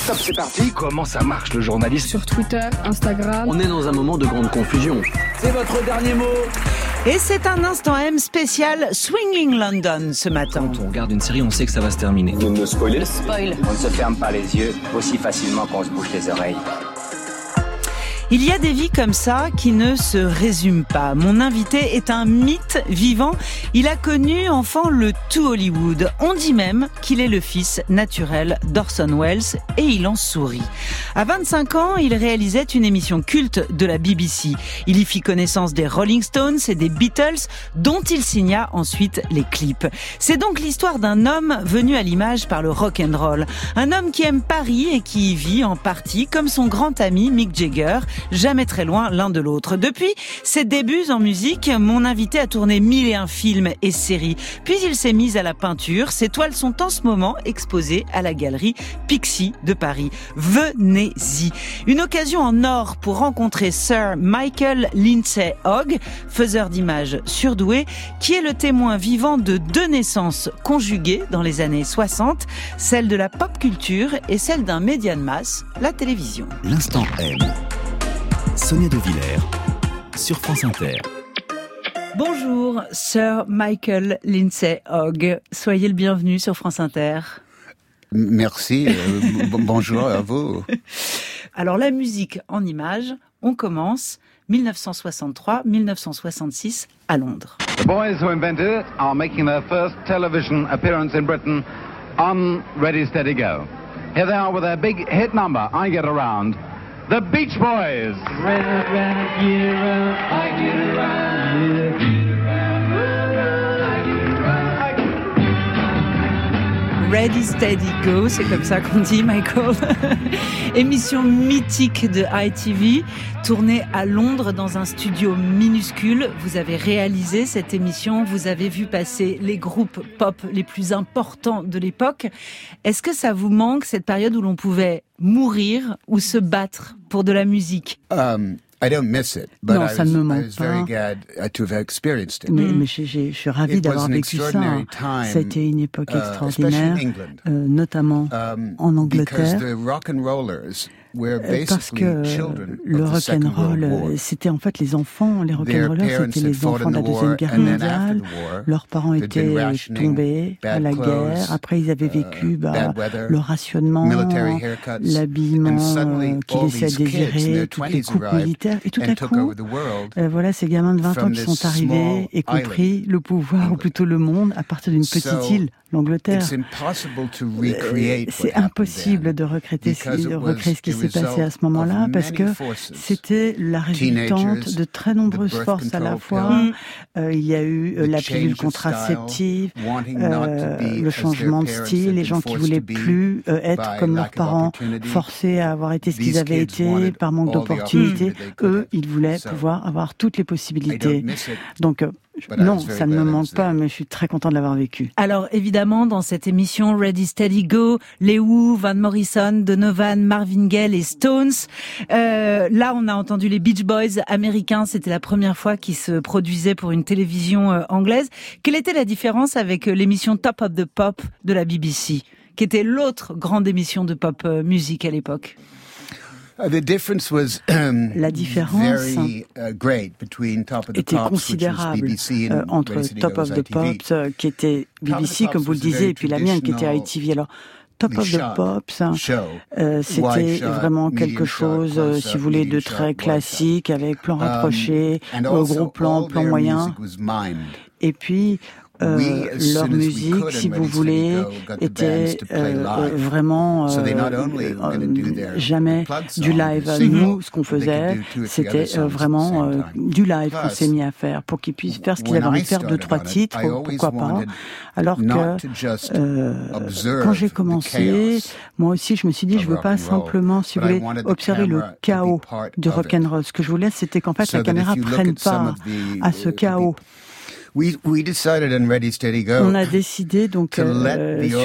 Stop, c'est parti. Comment ça marche le journaliste? Sur Twitter, Instagram. On est dans un moment de grande confusion. C'est votre dernier mot. Et c'est un instant M spécial Swinging London ce matin. Quand on regarde une série, on sait que ça va se terminer. Vous me spoilez? Le spoil. On ne se ferme pas les yeux aussi facilement qu'on se bouche les oreilles. Il y a des vies comme ça qui ne se résument pas. Mon invité est un mythe vivant. Il a connu enfant le tout Hollywood. On dit même qu'il est le fils naturel d'Orson Welles et il en sourit. À 25 ans, il réalisait une émission culte de la BBC. Il y fit connaissance des Rolling Stones et des Beatles, dont il signa ensuite les clips. C'est donc l'histoire d'un homme venu à l'image par le rock'n'roll. Un homme qui aime Paris et qui y vit en partie comme son grand ami Mick Jagger, jamais très loin l'un de l'autre. Depuis ses débuts en musique, mon invité a tourné 1001 films et séries. Puis il s'est mis à la peinture. Ses toiles sont en ce moment exposées à la galerie Pixie de Paris. Venez-y. Une occasion en or pour rencontrer Sir Michael Lindsay Hogg, faiseur d'images surdoué, qui est le témoin vivant de deux naissances conjuguées dans les années 60, celle de la pop culture et celle d'un média de masse, la télévision. L'instant M. Sonia De Villers sur France Inter. Bonjour, Sir Michael Lindsay Hogg. Soyez le bienvenu sur France Inter. Merci, bonjour à vous. Alors la musique en images, on commence 1963-1966 à Londres. The boys who invented it are making their first television appearance in Britain on Ready Steady Go. Here they are with their big hit number, I Get Around. The Beach Boys. Ready, Steady, Go, c'est comme ça qu'on dit, Michael. Émission mythique de ITV, tournée à Londres dans un studio minuscule. Vous avez réalisé cette émission, vous avez vu passer les groupes pop les plus importants de l'époque. Est-ce que ça vous manque, cette période où l'on pouvait mourir ou se battre pour de la musique? I don't miss it, but non, ça ne me manque I was very glad to have experienced it. Mais je suis ravie d'avoir vécu ça. Ça a été une époque extraordinaire, notamment en Angleterre. Parce que le rock'n'roll, c'était en fait les enfants, les rock'n'rollers, c'était les enfants de la Deuxième Guerre mondiale. Leurs parents étaient tombés à la guerre. Après, ils avaient vécu le rationnement, l'habillement qui laissait à désirer, toutes les coupes militaires. Et tout à coup, voilà ces gamins de 20 ans qui sont arrivés et qui ont pris le pouvoir, ou plutôt le monde, à partir d'une petite île, l'Angleterre. C'est impossible de recréer ce qui s'est passé à ce moment-là, parce que c'était la résultante de très nombreuses forces à la fois. Il y a eu la pilule contraceptive, le changement de style, les gens qui voulaient plus être comme leurs parents, forcés à avoir été ce qu'ils avaient été par manque d'opportunités. Eux, ils voulaient pouvoir avoir toutes les possibilités. Donc, non, ça ne me manque pas, mais je suis très content de l'avoir vécu. Alors, évidemment, dans cette émission Ready, Steady, Go, les Who, Van Morrison, Donovan, Marvin Gaye et Stones. Là, on a entendu les Beach Boys américains. C'était la première fois qu'ils se produisaient pour une télévision anglaise. Quelle était la différence avec l'émission Top of the Pop de la BBC, qui était l'autre grande émission de pop musique à l'époque? La différence était considérable entre Top of the Pops, qui était BBC, comme vous le disiez, et puis la mienne, qui était ITV. Alors, Top of the Pops, c'était vraiment quelque chose, si vous voulez, de très classique, avec plan rapproché, gros plan, plan moyen. Et puis, leur musique, si vous voulez, était vraiment jamais du live. Nous, ce qu'on faisait, c'était vraiment du live qu'on s'est mis à faire pour qu'ils puissent faire ce qu'ils avaient envie de faire, 2-3 titres, pourquoi pas. Alors que quand j'ai commencé, moi aussi, je me suis dit, je veux pas simplement, si vous voulez, observer le chaos du rock'n'roll. Ce que je voulais, c'était qu'en fait, la caméra prenne part à ce chaos. On a décidé donc sur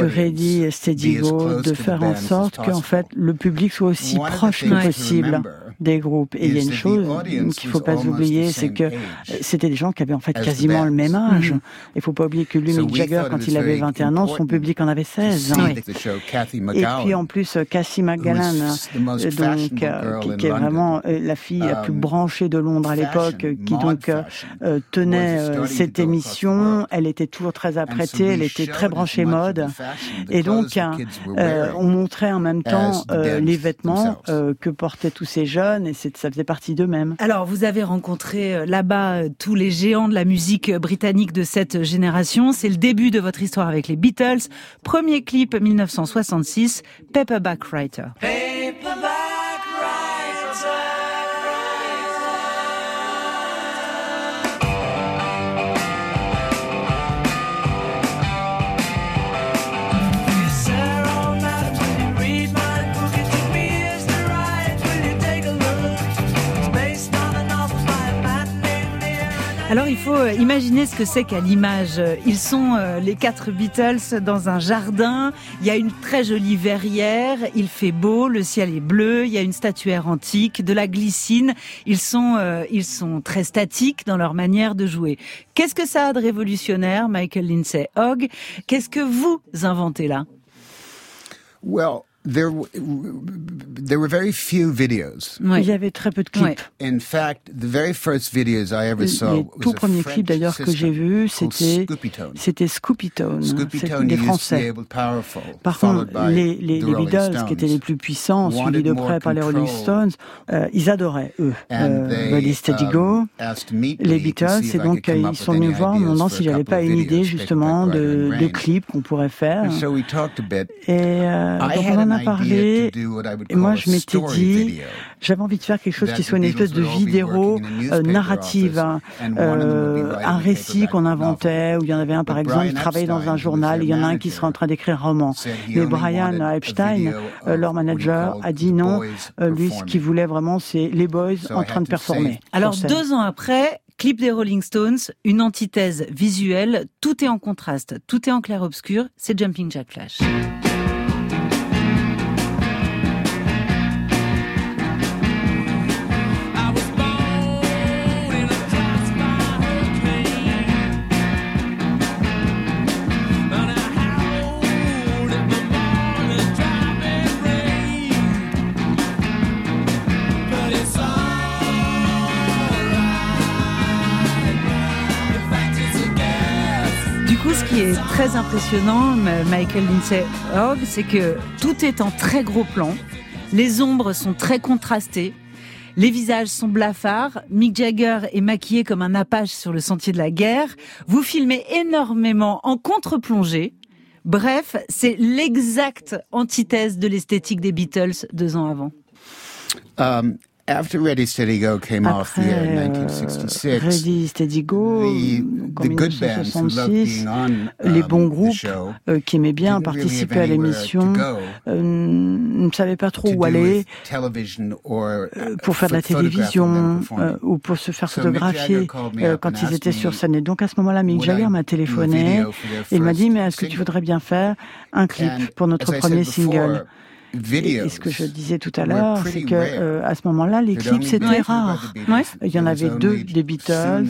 Ready, Steady, Go de faire en sorte qu'en fait le public soit aussi proche que possible. des groupes. Et il y a une chose qu'il faut pas oublier, c'est que c'était des gens qui avaient en fait quasiment le même âge. Il faut pas oublier que lui, Mick Jagger, quand il avait 21 ans, son public en avait 16. Et puis en plus, Cathy McGallan, qui est vraiment la fille la plus branchée de Londres à l'époque, qui donc tenait cette émission. Elle était toujours très apprêtée, elle était très branchée mode. Et donc, on montrait en même temps les vêtements que portaient tous ces jeunes, et ça faisait partie d'eux-mêmes. Alors, vous avez rencontré là-bas tous les géants de la musique britannique de cette génération. C'est le début de votre histoire avec les Beatles. Premier clip 1966, Paperback Writer. Alors il faut imaginer ce que c'est qu'à l'image. Ils sont les 4 Beatles dans un jardin, il y a une très jolie verrière, il fait beau, le ciel est bleu, il y a une statuaire antique, de la glycine, ils sont très statiques dans leur manière de jouer. Qu'est-ce que ça a de révolutionnaire, Michael Lindsay Hogg? Qu'est-ce que vous inventez là? Well, there were very few videos. Oui. Il y avait très peu de clips. In fact, the very first videos I ever saw les tout premiers clips d'ailleurs que j'ai vus, c'était Scoopy-Tone. C'était des Français. Par contre, les Beatles, qui étaient les plus puissants, suivis de près par les Rolling Stones, ils adoraient, eux, Ready Steady Go, les Beatles, et donc ils sont venus me voir en me demandant si j'avais pas une idée justement de clips qu'on pourrait faire. Et donc on en a parlé, et moi je m'étais dit, j'avais envie de faire quelque chose qui soit une espèce de vidéo narrative, un récit qu'on inventait, où il y en avait un par exemple qui travaillait dans un journal, il y en a un qui serait en train d'écrire un roman. Mais Brian Epstein, leur manager, a dit non, lui ce qu'il voulait vraiment c'est les boys en train de performer. Alors 2 ans après, clip des Rolling Stones, une antithèse visuelle, tout est en contraste, tout est en clair-obscur, c'est Jumping Jack Flash. Ce qui est très impressionnant, Michael Lindsay Hogg, c'est que tout est en très gros plan, les ombres sont très contrastées, les visages sont blafards, Mick Jagger est maquillé comme un Apache sur le sentier de la guerre, vous filmez énormément en contre-plongée. Bref, c'est l'exacte antithèse de l'esthétique des Beatles 2 ans avant. After Ready Steady Go came off the air in 1966, Ready Steady Go, en 1966, les bons groupes qui aimaient bien participer à l'émission ne savaient pas trop où aller pour faire de la télévision ou pour se faire photographier quand ils étaient sur scène. Et donc à ce moment-là, Mick Jagger m'a téléphoné et il m'a dit « Mais est-ce que tu voudrais bien faire un clip pour notre premier single ?» Et ce que je disais tout à l'heure, c'est que à ce moment-là, les clips c'était rare. Il y en avait 2 des Beatles,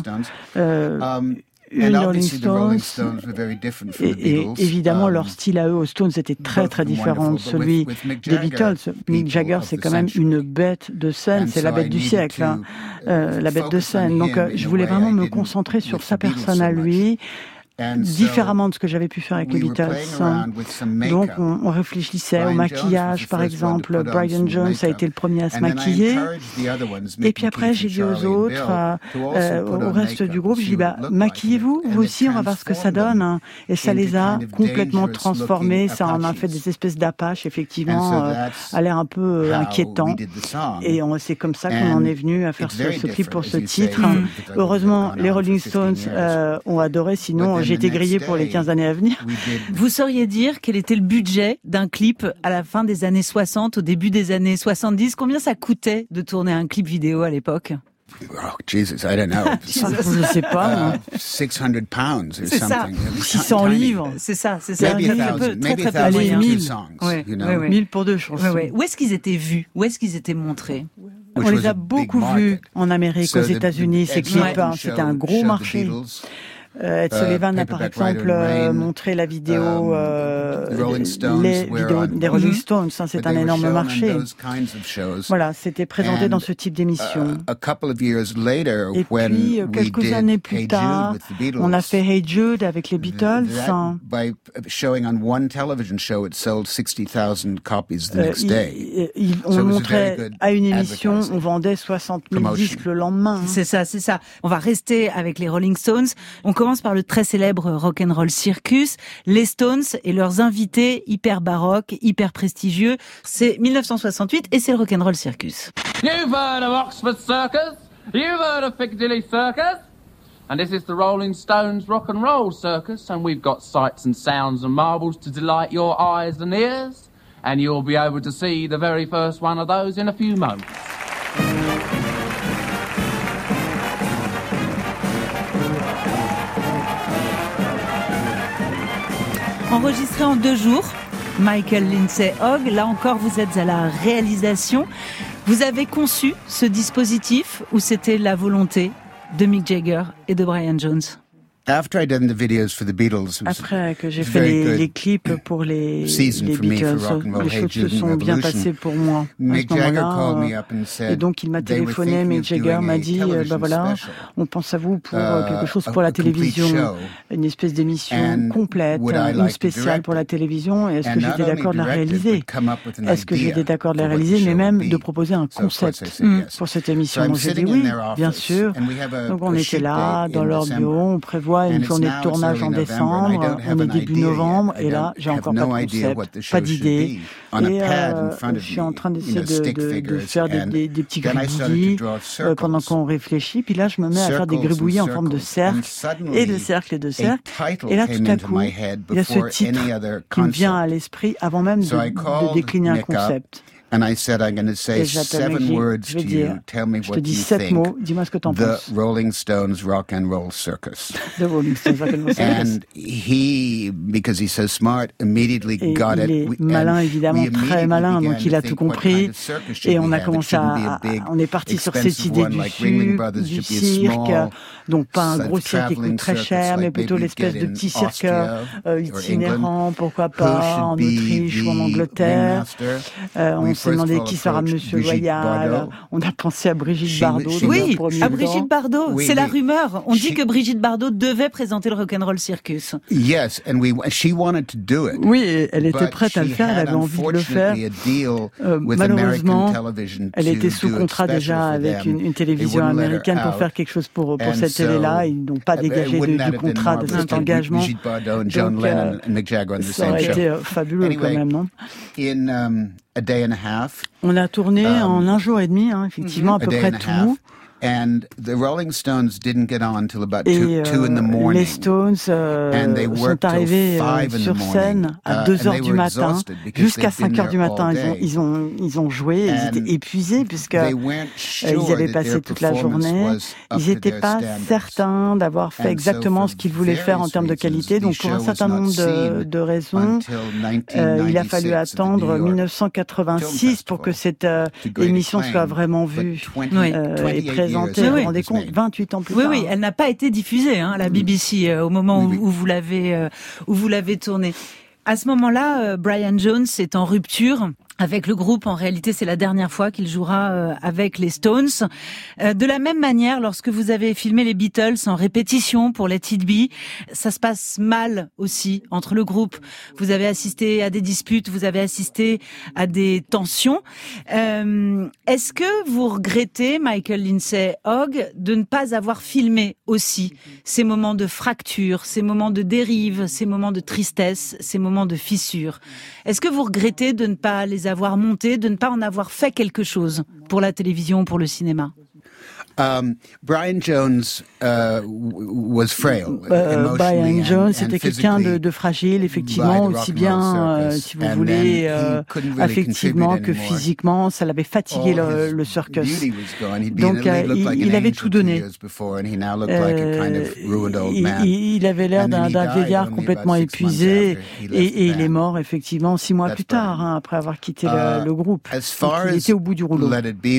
une Rolling Stones, et évidemment leur style à eux aux Stones était très très différent de celui des Beatles. Mick Jagger, c'est quand même une bête de scène, c'est la bête du siècle, la bête de scène. Donc je voulais vraiment me concentrer sur sa personne à lui. Différemment de ce que j'avais pu faire avec les Beatles. Donc on réfléchissait au maquillage, par exemple. Brian Jones a été le premier à se maquiller. Et puis après, j'ai dit aux autres, au reste du groupe, j'ai dit, maquillez-vous, vous aussi, on va voir ce que ça donne. Et ça les a complètement transformés. Ça en a fait des espèces d'Apaches, effectivement, à l'air un peu inquiétant. Et c'est comme ça qu'on en est venu à faire ce clip pour ce titre. Heureusement, les Rolling Stones ont adoré, sinon j'ai été grillé pour les 15 années à venir. Vous sauriez dire quel était le budget d'un clip à la fin des années 60, au début des années 70? Combien ça coûtait de tourner un clip vidéo à l'époque? Oh, Jesus, I don't know. Je sais pas. 600 pounds or c'est something. Ça. 600 livres. C'est ça. Maybe très peu. Allez, 1000. Songs, you know? 1000 pour 2 chansons. Où est-ce qu'ils étaient vus? Où est-ce qu'ils étaient montrés? On les a beaucoup vus en Amérique, aux États-Unis, ces clips. C'était un gros marché. Ed Sullivan a par exemple montré la vidéo, les vidéos des Rolling Stones. C'est un énorme marché. Voilà, c'était présenté dans ce type d'émission. Et puis, quelques années plus tard, on a fait Hey Jude avec les Beatles. On montrait à une émission, on vendait 60 000 disques le lendemain. C'est ça. On va rester avec les Rolling Stones. On commence par le très célèbre Rock'n'Roll Circus, les Stones et leurs invités hyper baroques, hyper prestigieux. C'est 1968 et c'est le Rock'n'Roll Circus. You've heard of Oxford Circus? You've heard of Piccadilly Circus? And this is the Rolling Stones Rock'n'Roll Circus, and we've got sights and sounds and marvels to delight your eyes and ears, and you'll be able to see the very first one of those in a few moments. Enregistré en 2 jours, Michael Lindsay Hogg, là encore vous êtes à la réalisation. Vous avez conçu ce dispositif ou c'était la volonté de Mick Jagger et de Brian Jones? Après que j'ai fait les clips pour les Beatles, les choses se sont bien passées pour moi à ce moment-là. Et donc il m'a téléphoné, Mick Jagger m'a dit, voilà, on pense à vous pour quelque chose pour la télévision, une espèce d'émission complète, une spéciale pour la télévision. Et est-ce que j'étais d'accord de la réaliser? Est-ce que j'étais d'accord de la réaliser, mais même de proposer un concept pour cette émission? Donc j'ai dit oui, bien sûr. Donc on était là, dans leur bureau, on prévoit une journée de tournage en décembre, on est début novembre, et là, j'ai encore pas de concept, pas d'idée. Et je suis en train d'essayer de faire des petits gribouillis pendant qu'on réfléchit. Puis là, je me mets à faire des gribouillis en forme de cercle, et de cercle et de cercle. Et là, tout à coup, il y a ce titre qui me vient à l'esprit avant même de décliner un concept. And I said, I'm going to say 7 words to you. Tell me what you think. Dis-moi ce que t'en penses. The Rolling Stones Rock and Roll Circus. The Rolling Stones Rock and Roll Circus. And he, because he's so smart, immediately got it. Il est malin, évidemment, très malin, donc il a tout compris. Et on a commencé on est parti sur cette idée du cirque. Donc pas un gros cirque qui coûte très cher, mais plutôt l'espèce de petit cirque itinérant, pourquoi pas, en Autriche ou en Angleterre. On s'est demandé qui sera Monsieur Loyal. On a pensé à Brigitte Bardot. Oui, à Brigitte Bardot. C'est la rumeur. On dit que Brigitte Bardot devait présenter le Rock'n'Roll Circus. Yes, and she wanted to do it. Oui, elle était prête à le faire. Elle avait envie de le faire. Malheureusement, elle était sous contrat déjà avec une télévision américaine pour faire quelque chose pour cette télé-là. Ils n'ont pas dégagé du contrat de cet engagement. Donc, ça aurait été fabuleux quand même, non? On a tourné en 1 jour et demi, effectivement, à peu près tout. And the Rolling Stones didn't get on till about 2 in the morning. Les Stones sont arrivés sur scène à 2h du matin, jusqu'à 5h du matin. Ils ont joué, ils étaient épuisés puisqu'ils avaient passé toute la journée. Ils n'étaient pas certains d'avoir fait exactement ce qu'ils voulaient faire en termes de qualité. Donc pour un certain nombre de raisons, il a fallu attendre 1986 pour que cette émission soit vraiment vue et présentée. Vous vous rendez compte, 28 ans plus tard. Oui, elle n'a pas été diffusée à la BBC au moment où vous l'avez tournée. À ce moment-là, Brian Jones est en rupture avec le groupe. En réalité, c'est la dernière fois qu'il jouera avec les Stones. De la même manière, lorsque vous avez filmé les Beatles en répétition pour Let It Be, ça se passe mal aussi entre le groupe. Vous avez assisté à des disputes, vous avez assisté à des tensions. Est-ce que vous regrettez, Michael Lindsay Hogg, de ne pas avoir filmé aussi ces moments de fracture, ces moments de dérive, ces moments de tristesse, ces moments de fissure? Est-ce que vous regrettez de ne pas les avoir montés, de ne pas en avoir fait quelque chose pour la télévision, pour le cinéma? Brian Jones was frail. Brian Jones était quelqu'un de fragile, effectivement, aussi bien, si vous voulez, affectivement que physiquement. Ça l'avait fatigué le circus. Donc, il avait tout donné. Il avait l'air d'un vieillard complètement épuisé et il est mort, effectivement, 6 mois plus tard, après avoir quitté le groupe. Donc, il était au bout du rouleau. Let It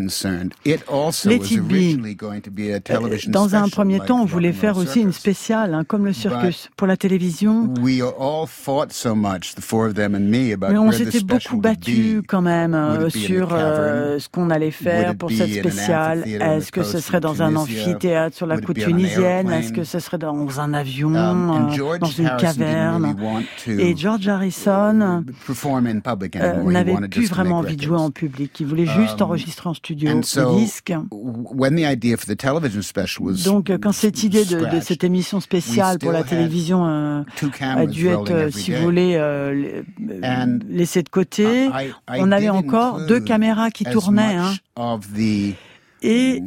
Be, dans un premier temps, on voulait faire aussi une spéciale, comme le circus, pour la télévision. Mais on s'était beaucoup battus quand même sur ce qu'on allait faire pour cette spéciale. Est-ce que ce serait dans un amphithéâtre sur la côte tunisienne? Est-ce que ce serait dans un avion, dans une caverne? Et George Harrison n'avait plus vraiment envie de jouer en public. Il voulait juste enregistrer en studio le disque. Donc, quand cette idée de cette émission spéciale pour la télévision a dû être, si vous voulez, laissée de côté, on avait encore 2 caméras qui tournaient. Et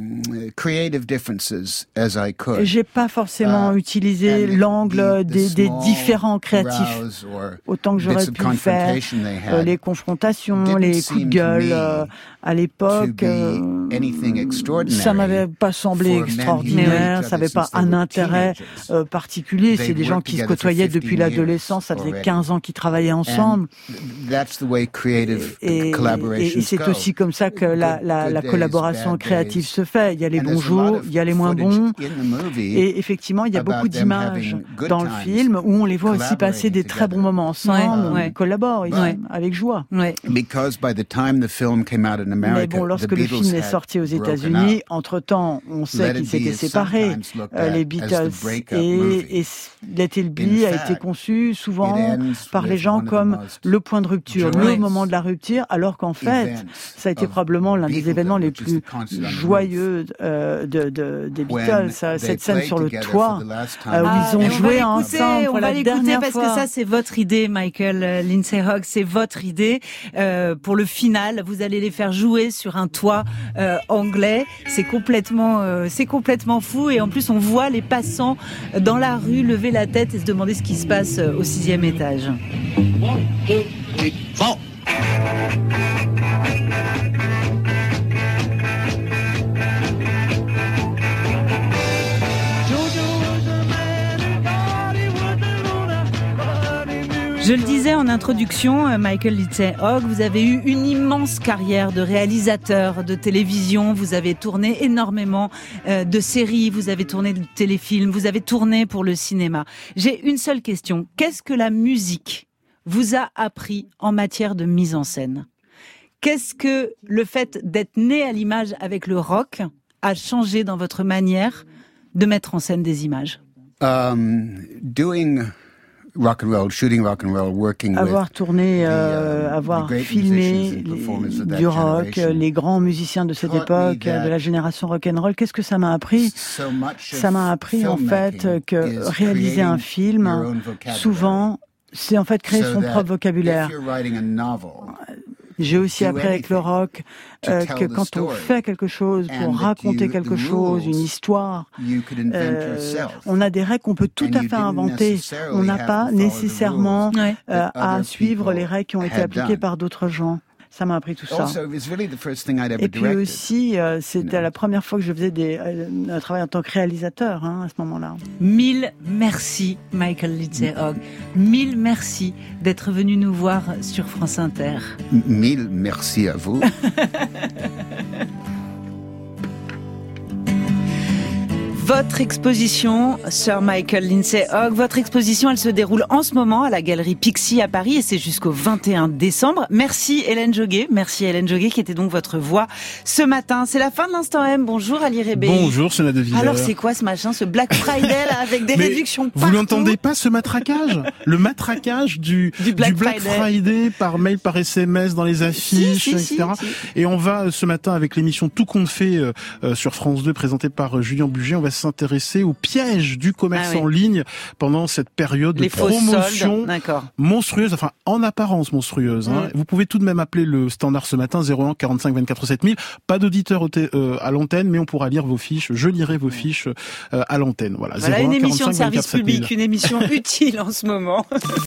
j'ai pas forcément utilisé l'angle des différents créatifs autant que j'aurais pu le faire. Les confrontations, les coups de gueule à l'époque, ça m'avait pas semblé extraordinaire, ça n'avait pas un intérêt particulier. C'est des gens qui se côtoyaient depuis l'adolescence, ça faisait 15 ans qu'ils travaillaient ensemble. Et c'est aussi comme ça que la collaboration créative se fait. Il y a les bons jours, il y a les moins bons. Et effectivement, il y a beaucoup d'images dans le film où on les voit aussi passer des très bons moments ensemble. Ils collaborent avec joie. Mais bon, lorsque le film est sorti aux États-Unis, entre-temps, on sait qu'ils s'étaient séparés, les Beatles. Et Let It Be a été conçu souvent par les gens comme le point de rupture, le moment de la rupture, alors qu'en fait, ça a été probablement l'un des événements les plus joyeux des Beatles, cette scène sur le toit où ils ont joué ensemble pour la dernière fois. Parce que ça, c'est votre idée, Michael Lindsay Hogg, c'est votre idée. Pour le final, vous allez les faire jouer sur un toit anglais. C'est complètement fou. Et en plus, on voit les passants dans la rue lever la tête et se demander ce qui se passe au 6e étage. 1, 2, 3, 4. Je le disais en introduction, Michael Lindsay Hogg, vous avez eu une immense carrière de réalisateur de télévision, vous avez tourné énormément de séries, vous avez tourné de téléfilms, vous avez tourné pour le cinéma. J'ai une seule question, qu'est-ce que la musique vous a appris en matière de mise en scène? Qu'est-ce que le fait d'être né à l'image avec le rock a changé dans votre manière de mettre en scène des images? Avoir tourné, avoir filmé du rock, les grands musiciens de cette époque, de la génération rock'n'roll, qu'est-ce que ça m'a appris? Ça m'a appris en fait que réaliser un film, souvent, c'est en fait créer son propre vocabulaire. J'ai aussi appris avec le rock que quand on fait quelque chose pour raconter quelque chose, une histoire, on a des règles qu'on peut tout à fait inventer. On n'a pas nécessairement à suivre les règles qui ont été appliquées par d'autres gens. Ça m'a appris tout ça. Et puis aussi, c'était la première fois que je faisais un travail en tant que réalisateur à ce moment-là. 1000 merci, Michael Lindsay Hogg. 1000 merci d'être venu nous voir sur France Inter. 1000 merci à vous. Votre exposition, Sir Michael Lindsay Hogg, votre exposition, elle se déroule en ce moment à la Galerie Pixie à Paris et c'est jusqu'au 21 décembre. Merci Hélène Joguet qui était donc votre voix ce matin. C'est la fin de l'Instant M. Bonjour Ali Rébé. Bonjour Sonia De Villers. Alors c'est quoi ce machin, ce Black Friday là, avec des réductions partout? Vous n'entendez pas ce matraquage? Le matraquage du Black Friday par mail, par SMS, dans les affiches, etc. Et on va ce matin avec l'émission Tout compte fait sur France 2 présentée par Julien Bugier, on va s'intéresser aux pièges du commerce en ligne pendant cette période de promotion monstrueuse, enfin en apparence monstrueuse. Vous pouvez tout de même appeler le standard ce matin 01 45 24 7000. Pas d'auditeur à l'antenne, mais on pourra lire vos fiches. Je lirai vos fiches à l'antenne. Voilà 01 une émission 45 de service 24 7000. public, une émission utile en ce moment.